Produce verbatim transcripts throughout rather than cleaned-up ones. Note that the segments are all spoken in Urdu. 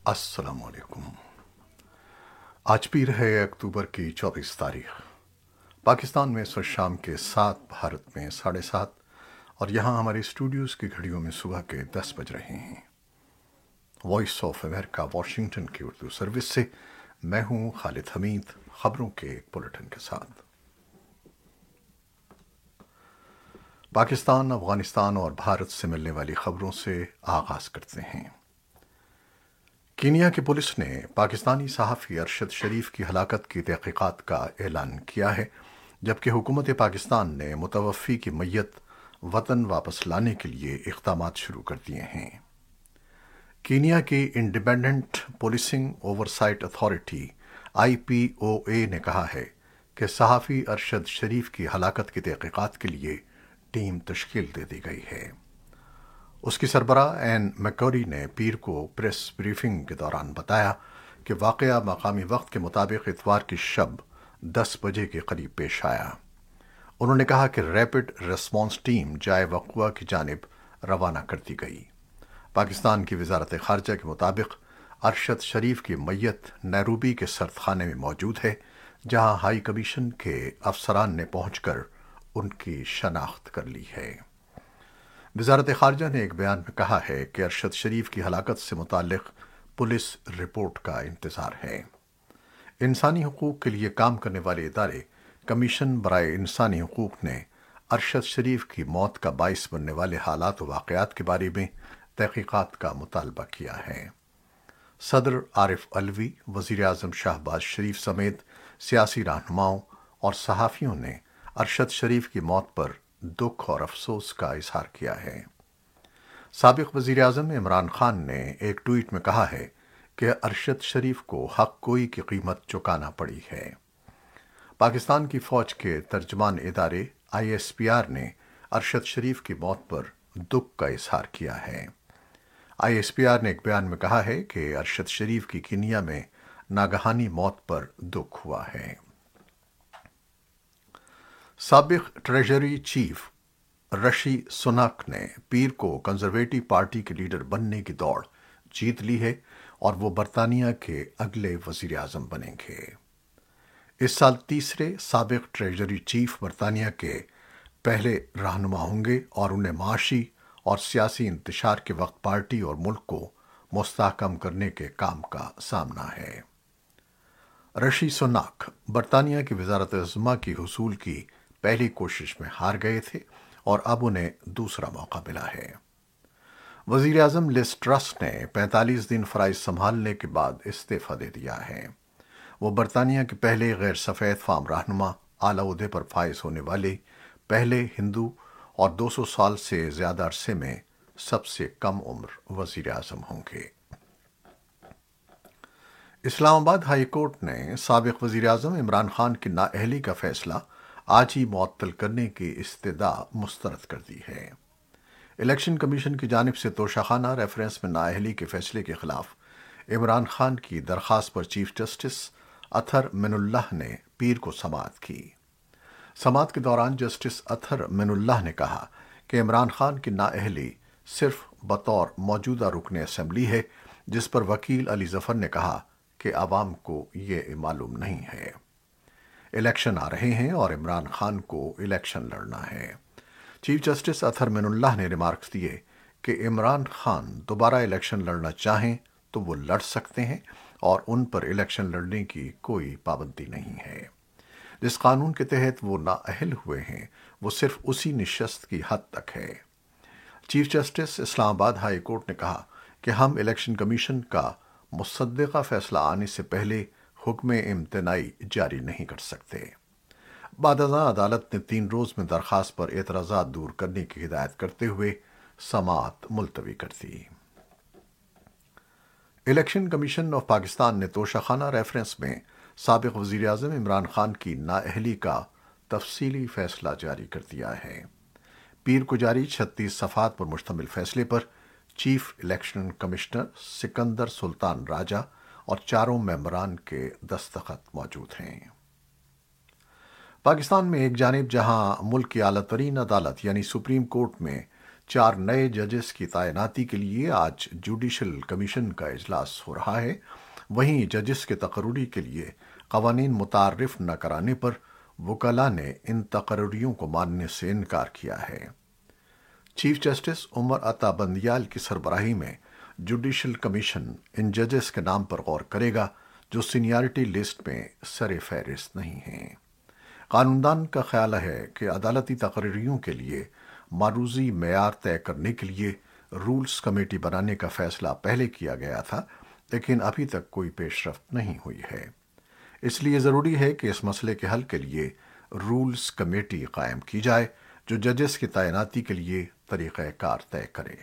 السلام علیکم۔ آج پیر ہے اکتوبر کی چوبیس تاریخ۔ پاکستان میں اس وقت شام کے سات، بھارت میں ساڑھے سات، اور یہاں ہمارے اسٹوڈیوز کی گھڑیوں میں صبح کے دس بج رہے ہیں۔ وائس آف امریکہ واشنگٹن کی اردو سروس سے میں ہوں خالد حمید، خبروں کے ایک بلیٹن کے ساتھ۔ پاکستان، افغانستان اور بھارت سے ملنے والی خبروں سے آغاز کرتے ہیں۔ کینیا کی پولیس نے پاکستانی صحافی ارشد شریف کی ہلاکت کی تحقیقات کا اعلان کیا ہے، جبکہ حکومت پاکستان نے متوفی کی میت وطن واپس لانے کے لیے اقدامات شروع کر دیے ہیں۔ کینیا کی independent policing oversight authority I P O A نے کہا ہے کہ صحافی ارشد شریف کی ہلاکت کی تحقیقات کے لیے ٹیم تشکیل دے دی گئی ہے۔ اس کی سربراہ این میکوری نے پیر کو پریس بریفنگ کے دوران بتایا کہ واقعہ مقامی وقت کے مطابق اتوار کی شب دس بجے کے قریب پیش آیا۔ انہوں نے کہا کہ ریپڈ ریسپانس ٹیم جائے وقوع کی جانب روانہ کر دی گئی۔ پاکستان کی وزارت خارجہ کے مطابق ارشد شریف کی میت نیروبی کے سرد خانے میں موجود ہے، جہاں ہائی کمیشن کے افسران نے پہنچ کر ان کی شناخت کر لی ہے۔ وزارت خارجہ نے ایک بیان میں کہا ہے کہ ارشد شریف کی ہلاکت سے متعلق پولیس رپورٹ کا انتظار ہے۔ انسانی حقوق کے لیے کام کرنے والے ادارے کمیشن برائے انسانی حقوق نے ارشد شریف کی موت کا باعث بننے والے حالات و واقعات کے بارے میں تحقیقات کا مطالبہ کیا ہے۔ صدر عارف علوی، وزیر اعظم شہباز شریف سمیت سیاسی رہنماؤں اور صحافیوں نے ارشد شریف کی موت پر دکھ اور افسوس کا اظہار کیا ہے۔ سابق وزیر اعظم عمران خان نے ایک ٹویٹ میں کہا ہے کہ ارشد شریف کو حق گوئی کی قیمت چکانا پڑی ہے۔ پاکستان کی فوج کے ترجمان ادارے آئی ایس پی آر نے ارشد شریف کی موت پر دکھ کا اظہار کیا ہے۔ آئی ایس پی آر نے ایک بیان میں کہا ہے کہ ارشد شریف کی کینیا میں ناگہانی موت پر دکھ ہوا ہے۔ سابق ٹریجری چیف رشی سناک نے پیر کو کنزرویٹو پارٹی کے لیڈر بننے کی دوڑ جیت لی ہے اور وہ برطانیہ کے اگلے وزیر اعظم بنیں گے۔ اس سال تیسرے سابق ٹریجری چیف برطانیہ کے پہلے رہنما ہوں گے اور انہیں معاشی اور سیاسی انتشار کے وقت پارٹی اور ملک کو مستحکم کرنے کے کام کا سامنا ہے۔ رشی سناک برطانیہ کی وزارت عظمیٰ کی حصول کی پہلی کوشش میں ہار گئے تھے اور اب انہیں دوسرا موقع ملا ہے۔ وزیر اعظم لیز ٹرس نے پینتالیس دن فرائض سنبھالنے کے بعد استعفیٰ دے دیا ہے۔ وہ برطانیہ کے پہلے غیر سفید فام رہنما، اعلیٰ عہدے پر فائز ہونے والے پہلے ہندو اور دو سو سال سے زیادہ عرصے میں سب سے کم عمر وزیر اعظم ہوں گے۔ اسلام آباد ہائی کورٹ نے سابق وزیر اعظم عمران خان کی نااہلی کا فیصلہ آج ہی معطل کرنے کی استدعا مسترد کر دی ہے۔ الیکشن کمیشن کی جانب سے توشیخانہ ریفرنس میں نااہلی کے فیصلے کے خلاف عمران خان کی درخواست پر چیف جسٹس اطہر من اللہ نے پیر کو سماعت کی۔ سماعت کے دوران جسٹس اطہر من اللہ نے کہا کہ عمران خان کی نااہلی صرف بطور موجودہ رکن اسمبلی ہے، جس پر وکیل علی ظفر نے کہا کہ عوام کو یہ معلوم نہیں ہے۔ الیکشن آ رہے ہیں اور عمران خان کو الیکشن لڑنا ہے۔ چیف جسٹس اطہر من اللہ نے ریمارکس دیے کہ عمران خان دوبارہ الیکشن لڑنا چاہیں تو وہ لڑ سکتے ہیں اور ان پر الیکشن لڑنے کی کوئی پابندی نہیں ہے۔ جس قانون کے تحت وہ نااہل ہوئے ہیں وہ صرف اسی نشست کی حد تک ہے۔ چیف جسٹس اسلام آباد ہائی کورٹ نے کہا کہ ہم الیکشن کمیشن کا مصدقہ فیصلہ آنے سے پہلے حکم امتناعی جاری نہیں کر سکتے۔ بعد ازاں عدالت نے تین روز میں درخواست پر اعتراضات دور کرنے کی ہدایت کرتے ہوئے سماعت ملتوی کر دی۔ الیکشن کمیشن آف پاکستان نے توشیخانہ ریفرنس میں سابق وزیر اعظم عمران خان کی نااہلی کا تفصیلی فیصلہ جاری کر دیا ہے۔ پیر کو جاری چھتیس صفحات پر مشتمل فیصلے پر chief election commissioner Sikandar Sultan Raja اور چاروں ممبران کے دستخط موجود ہیں۔ پاکستان میں ایک جانب جہاں ملک کی اعلیٰ ترین عدالت یعنی سپریم کورٹ میں چار نئے ججز کی تعیناتی کے لیے آج جوڈیشل کمیشن کا اجلاس ہو رہا ہے۔ وہیں ججز کے تقرری کے لیے قوانین متعارف نہ کرانے پر وکلاء نے ان تقرریوں کو ماننے سے انکار کیا ہے۔ چیف جسٹس عمر عطا بندیال کی سربراہی میں جوڈیشل کمیشن ان ججز کے نام پر غور کرے گا جو سینیارٹی لسٹ میں سر فہرست نہیں ہیں۔ قانون کا خیال ہے کہ عدالتی تقرریوں کے لیے معروضی معیار طے کرنے کے لیے رولز کمیٹی بنانے کا فیصلہ پہلے کیا گیا تھا، لیکن ابھی تک کوئی پیش رفت نہیں ہوئی ہے۔ اس لیے ضروری ہے کہ اس مسئلے کے حل کے لیے رولز کمیٹی قائم کی جائے جو ججز کی تعیناتی کے لیے طریقہ کار طے کرے۔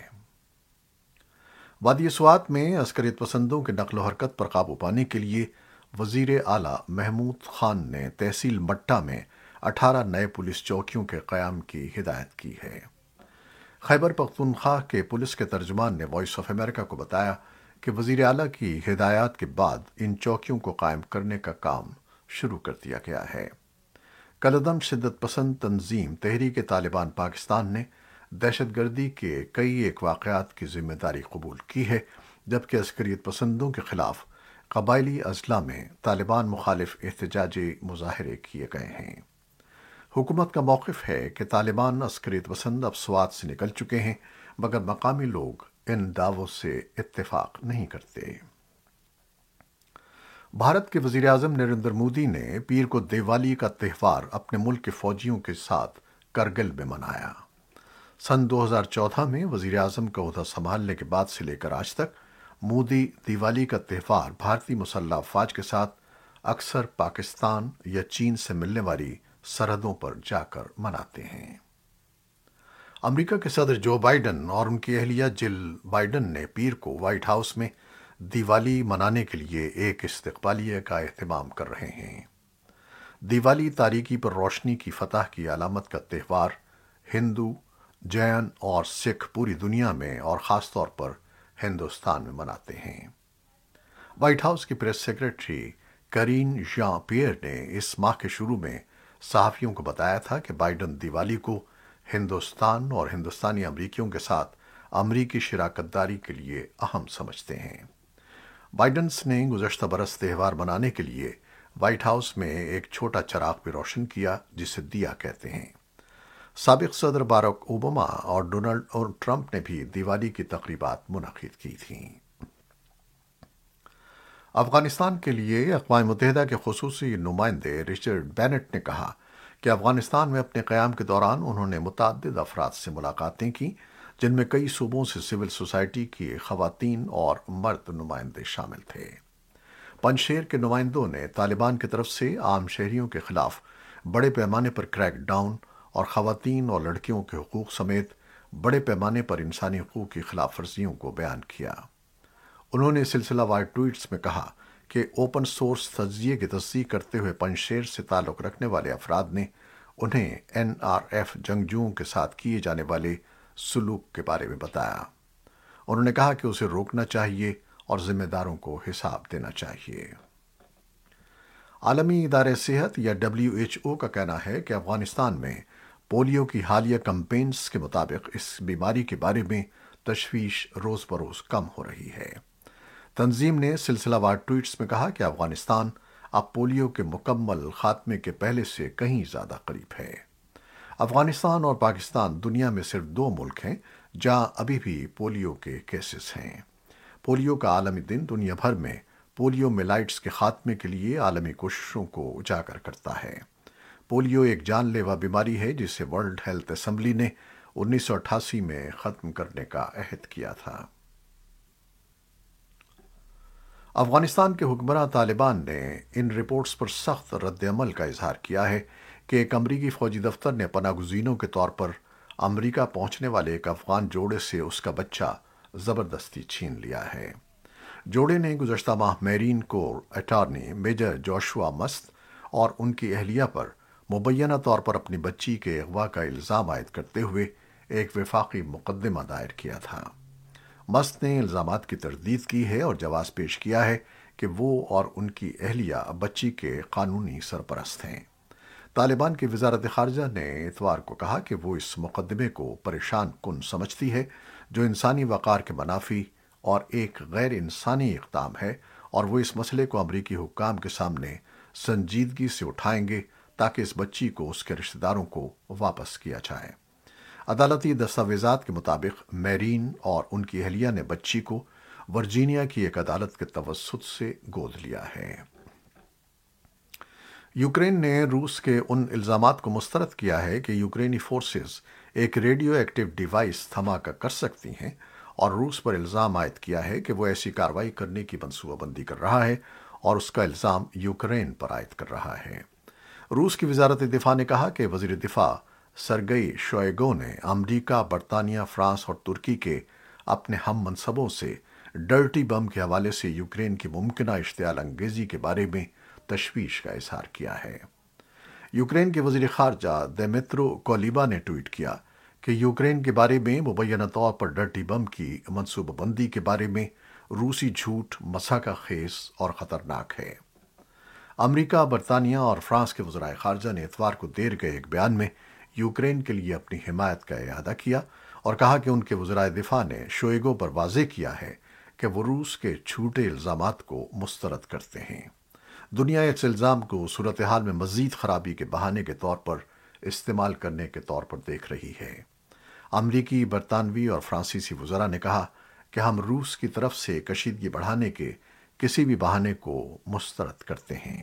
وادی سوات میں عسکریت پسندوں کے نقل و حرکت پر قابو پانے کے لیے وزیر اعلیٰ محمود خان نے تحصیل مٹہ میں اٹھارہ نئے پولیس چوکیوں کے قیام کی ہدایت کی ہے۔ خیبر پختونخوا کے پولیس کے ترجمان نے وائس آف امریکہ کو بتایا کہ وزیر اعلیٰ کی ہدایات کے بعد ان چوکیوں کو قائم کرنے کا کام شروع کر دیا گیا ہے۔ کالعدم شدت پسند تنظیم تحریک طالبان پاکستان نے دہشت گردی کے کئی ایک واقعات کی ذمہ داری قبول کی ہے، جبکہ عسکریت پسندوں کے خلاف قبائلی اضلاع میں طالبان مخالف احتجاجی مظاہرے کیے گئے ہیں۔ حکومت کا موقف ہے کہ طالبان عسکریت پسند اب سوات سے نکل چکے ہیں، مگر مقامی لوگ ان دعووں سے اتفاق نہیں کرتے۔ بھارت کے وزیر اعظم نریندر مودی نے پیر کو دیوالی کا تہوار اپنے ملک کے فوجیوں کے ساتھ کرگل میں منایا۔ سن دو ہزار چودہ میں وزیر اعظم کا عہدہ سنبھالنے کے بعد سے لے کر آج تک مودی دیوالی کا تہوار بھارتی مسلح افواج کے ساتھ اکثر پاکستان یا چین سے ملنے والی سرحدوں پر جا کر مناتے ہیں۔ امریکہ کے صدر جو بائیڈن اور ان کی اہلیہ جل بائیڈن نے پیر کو وائٹ ہاؤس میں دیوالی منانے کے لیے ایک استقبالیہ کا اہتمام کر رہے ہیں۔ دیوالی تاریکی پر روشنی کی فتح کی علامت کا تہوار ہندو، جین اور سکھ پوری دنیا میں اور خاص طور پر ہندوستان میں مناتے ہیں۔ وائٹ ہاؤس کی press secretary Karine Jean Pierre نے اس ماہ کے شروع میں صحافیوں کو بتایا تھا کہ بائیڈن دیوالی کو ہندوستان اور ہندوستانی امریکیوں کے ساتھ امریکی شراکت داری کے لیے اہم سمجھتے ہیں۔ بائیڈنس نے گزشتہ برس تہوار منانے کے لیے وائٹ ہاؤس میں ایک چھوٹا چراغ بھی روشن کیا جسے دیا کہتے ہیں۔ سابق صدر باراک اوباما اور ڈونلڈ اور ٹرمپ نے بھی دیوالی کی تقریبات منعقد کی تھیں۔ افغانستان کے لیے اقوام متحدہ کے خصوصی نمائندے رچرڈ بینٹ نے کہا کہ افغانستان میں اپنے قیام کے دوران انہوں نے متعدد افراد سے ملاقاتیں کی، جن میں کئی صوبوں سے سول سوسائٹی کی خواتین اور مرد نمائندے شامل تھے۔ پنشیر کے نمائندوں نے طالبان کی طرف سے عام شہریوں کے خلاف بڑے پیمانے پر کریک ڈاؤن اور خواتین اور لڑکیوں کے حقوق سمیت بڑے پیمانے پر انسانی حقوق کی خلاف ورزیوں کو بیان کیا۔ انہوں نے سلسلہ وار ٹویٹس میں کہا کہ اوپن سورس تجزیے کی تصدیق کرتے ہوئے پنشیر سے تعلق رکھنے والے افراد نے انہیں این آر ایف جنگجوؤں کے ساتھ کیے جانے والے سلوک کے بارے میں بتایا۔ انہوں نے کہا کہ اسے روکنا چاہیے اور ذمہ داروں کو حساب دینا چاہیے۔ عالمی ادارہ صحت یا ڈبلیو ایچ او کا کہنا ہے کہ افغانستان میں پولیو کی حالیہ کمپینز کے مطابق اس بیماری کے بارے میں تشویش روز بروز کم ہو رہی ہے۔ تنظیم نے سلسلہ وار ٹویٹس میں کہا کہ افغانستان اب پولیو کے مکمل خاتمے کے پہلے سے کہیں زیادہ قریب ہے۔ افغانستان اور پاکستان دنیا میں صرف دو ملک ہیں جہاں ابھی بھی پولیو کے کیسز ہیں۔ پولیو کا عالمی دن دنیا بھر میں پولیو میلائٹس کے خاتمے کے لیے عالمی کوششوں کو اجاگر کرتا ہے۔ پولیو ایک جان لیوا بیماری ہے جسے ورلڈ ہیلتھ اسمبلی نے انیس سو اٹھاسی میں ختم کرنے کا عہد کیا تھا۔ افغانستان کے حکمراں طالبان نے ان رپورٹس پر سخت رد عمل کا اظہار کیا ہے کہ ایک امریکی فوجی دفتر نے پناہ گزینوں کے طور پر امریکہ پہنچنے والے ایک افغان جوڑے سے اس کا بچہ زبردستی چھین لیا ہے۔ جوڑے نے گزشتہ ماہ marine corps attorney major Joshua Mast اور ان کی اہلیہ پر مبینہ طور پر اپنی بچی کے اغوا کا الزام عائد کرتے ہوئے ایک وفاقی مقدمہ دائر کیا تھا۔ مست نے الزامات کی تردید کی ہے اور جواز پیش کیا ہے کہ وہ اور ان کی اہلیہ بچی کے قانونی سرپرست ہیں۔ طالبان کی وزارت خارجہ نے اتوار کو کہا کہ وہ اس مقدمے کو پریشان کن سمجھتی ہے جو انسانی وقار کے منافی اور ایک غیر انسانی اقدام ہے، اور وہ اس مسئلے کو امریکی حکام کے سامنے سنجیدگی سے اٹھائیں گے تاکہ اس بچی کو اس کے رشتہ داروں کو واپس کیا جائے۔ عدالتی دستاویزات کے مطابق میرین اور ان کی اہلیہ نے بچی کو ورجینیا کی ایک عدالت کے توسط سے گود لیا ہے۔ یوکرین نے روس کے ان الزامات کو مسترد کیا ہے کہ یوکرینی فورسز ایک ریڈیو ایکٹیو ڈیوائس دھماکہ کر سکتی ہیں، اور روس پر الزام عائد کیا ہے کہ وہ ایسی کارروائی کرنے کی منصوبہ بندی کر رہا ہے، اور اس کا الزام یوکرین پر عائد کر رہا ہے۔ روس کی وزارت دفاع نے کہا کہ وزیر دفاع سرگئی شوئیگو نے امریکہ، برطانیہ، فرانس اور ترکی کے اپنے ہم منصبوں سے ڈرٹی بم کے حوالے سے یوکرین کی ممکنہ اشتعال انگیزی کے بارے میں تشویش کا اظہار کیا ہے۔ یوکرین کے وزیر خارجہ دیمیترو کولیبا نے ٹویٹ کیا کہ یوکرین کے بارے میں مبینہ طور پر ڈرٹی بم کی منصوبہ بندی کے بارے میں روسی جھوٹ مسخہ خیز اور خطرناک ہے۔ امریکہ، برطانیہ اور فرانس کے وزرائے خارجہ نے اتوار کو دیر گئے ایک بیان میں یوکرین کے لیے اپنی حمایت کا اعادہ کیا اور کہا کہ ان کے وزرائے دفاع نے شوئیگو پر واضح کیا ہے کہ وہ روس کے جھوٹے الزامات کو مسترد کرتے ہیں۔ دنیا اس الزام کو صورتحال میں مزید خرابی کے بہانے کے طور پر استعمال کرنے کے طور پر دیکھ رہی ہے۔ امریکی، برطانوی اور فرانسیسی وزراء نے کہا کہ ہم روس کی طرف سے کشیدگی بڑھانے کے کسی بھی بہانے کو مسترد کرتے ہیں۔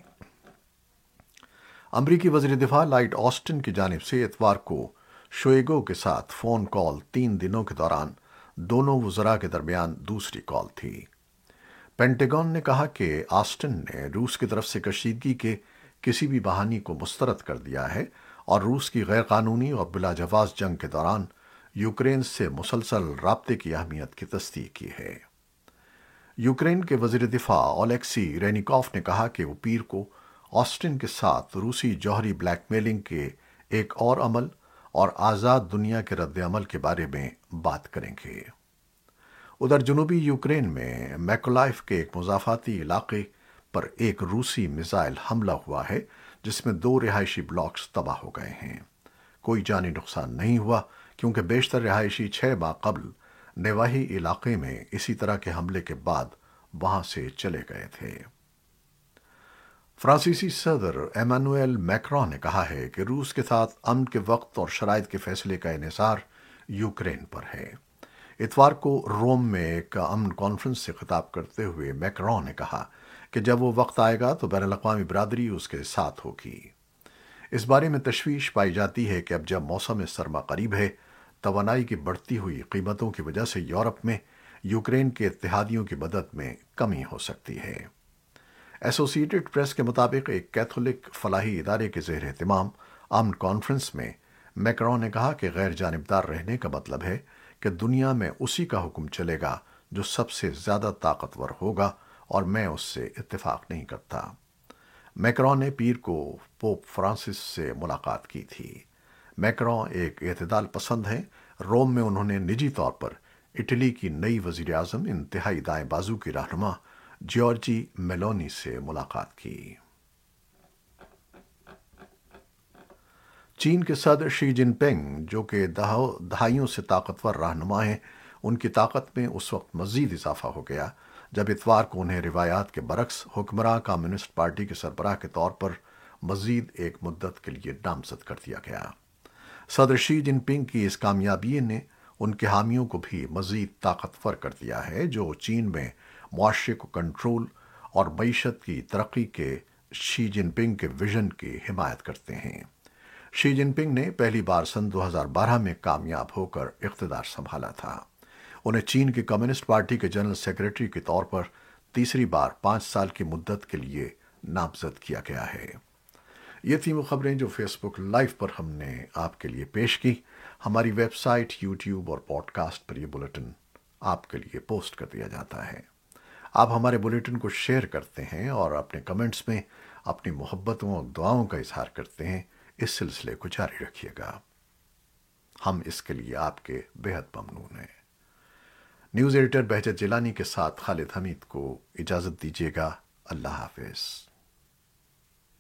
امریکی وزیر دفاع لائٹ آسٹن کی جانب سے اتوار کو شوئیگو کے ساتھ فون کال تین دنوں کے دوران دونوں وزراء کے درمیان دوسری کال تھی۔ پینٹاگن نے کہا کہ آسٹن نے روس کی طرف سے کشیدگی کے کسی بھی بہانے کو مسترد کر دیا ہے اور روس کی غیر قانونی اور بلا جواز جنگ کے دوران یوکرین سے مسلسل رابطے کی اہمیت کی تصدیق کی ہے۔ یوکرین کے وزیر دفاع اولیکسی رینیکوف نے کہا کہ وہ پیر کو آسٹن کے ساتھ روسی جوہری بلیک میلنگ کے ایک اور عمل اور آزاد دنیا کے رد عمل کے بارے میں بات کریں گے۔ ادھر جنوبی یوکرین میں میکولائف کے ایک مضافاتی علاقے پر ایک روسی میزائل حملہ ہوا ہے جس میں دو رہائشی بلاکس تباہ ہو گئے ہیں۔ کوئی جانی نقصان نہیں ہوا کیونکہ بیشتر رہائشی چھ ماہ قبل نواحی علاقے میں اسی طرح کے حملے کے بعد وہاں سے چلے گئے تھے۔ فرانسیسی صدر ایمانوئل میکرون نے کہا ہے کہ روس کے ساتھ امن کے وقت اور شرائط کے فیصلے کا انحصار یوکرین پر ہے۔ اتوار کو روم میں ایک امن کانفرنس سے خطاب کرتے ہوئے میکرون نے کہا کہ جب وہ وقت آئے گا تو بین الاقوامی برادری اس کے ساتھ ہوگی۔ اس بارے میں تشویش پائی جاتی ہے کہ اب جب موسم سرما قریب ہے، توانائی کی بڑھتی ہوئی قیمتوں کی وجہ سے یورپ میں یوکرین کے اتحادیوں کی مدد میں کمی ہو سکتی ہے۔ ایسوسی ایٹڈ پریس کے مطابق ایک کیتھولک فلاحی ادارے کے زیر اہتمام امن کانفرنس میں میکرون نے کہا کہ غیر جانبدار رہنے کا مطلب ہے کہ دنیا میں اسی کا حکم چلے گا جو سب سے زیادہ طاقتور ہوگا، اور میں اس سے اتفاق نہیں کرتا۔ میکرون نے پیر کو پوپ فرانسس سے ملاقات کی تھی۔ میکرون ایک اعتدال پسند ہیں۔ روم میں انہوں نے نجی طور پر اٹلی کی نئی وزیر اعظم انتہائی دائیں بازو کی رہنما جیورجی میلونی سے ملاقات کی۔ چین کے صدر شی جن پنگ، جو کہ دہائیوں سے طاقتور رہنما ہیں، ان کی طاقت میں اس وقت مزید اضافہ ہو گیا جب اتوار کو انہیں روایات کے برعکس حکمراں کمیونسٹ پارٹی کے سربراہ کے طور پر مزید ایک مدت کے لیے نامزد کر دیا گیا۔ صدر شی جن پنگ کی اس کامیابی نے ان کے حامیوں کو بھی مزید طاقتور کر دیا ہے جو چین میں معاشرے کو کنٹرول اور معیشت کی ترقی کے شی جن پنگ کے ویژن کی حمایت کرتے ہیں۔ شی جن پنگ نے پہلی بار سن دو ہزار بارہ میں کامیاب ہو کر اقتدار سنبھالا تھا۔ انہیں چین کی کمیونسٹ پارٹی کے جنرل سیکریٹری کے طور پر تیسری بار پانچ سال کی مدت کے لیے نامزد کیا گیا ہے۔ یہ تھی وہ خبریں جو فیس بک لائیو پر ہم نے آپ کے لیے پیش کی۔ ہماری ویب سائٹ، یوٹیوب اور پوڈ کاسٹ پر یہ بلیٹن آپ کے لیے پوسٹ کر دیا جاتا ہے۔ آپ ہمارے بلیٹن کو شیئر کرتے ہیں اور اپنے کمنٹس میں اپنی محبتوں اور دعاؤں کا اظہار کرتے ہیں۔ اس سلسلے کو جاری رکھیے گا، ہم اس کے لیے آپ کے بے حد ممنون ہیں۔ نیوز ایڈیٹر بہجت جیلانی کے ساتھ خالد حمید کو اجازت دیجیے گا۔ اللہ حافظ۔